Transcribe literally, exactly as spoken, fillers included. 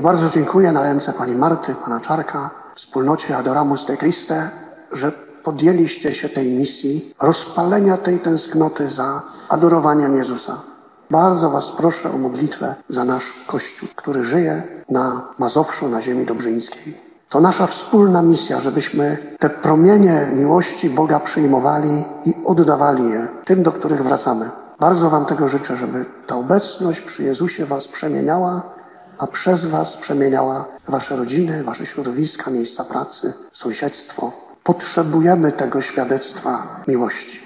bardzo dziękuję na ręce pani Marty, pana Czarka, wspólnocie Adoramus de Christe, że podjęliście się tej misji rozpalenia tej tęsknoty za adorowaniem Jezusa. Bardzo was proszę o modlitwę za nasz Kościół, który żyje na Mazowszu, na ziemi dobrzyńskiej. To nasza wspólna misja, żebyśmy te promienie miłości Boga przyjmowali i oddawali je tym, do których wracamy. Bardzo wam tego życzę, żeby ta obecność przy Jezusie was przemieniała, a przez was przemieniała wasze rodziny, wasze środowiska, miejsca pracy, sąsiedztwo. Potrzebujemy tego świadectwa miłości.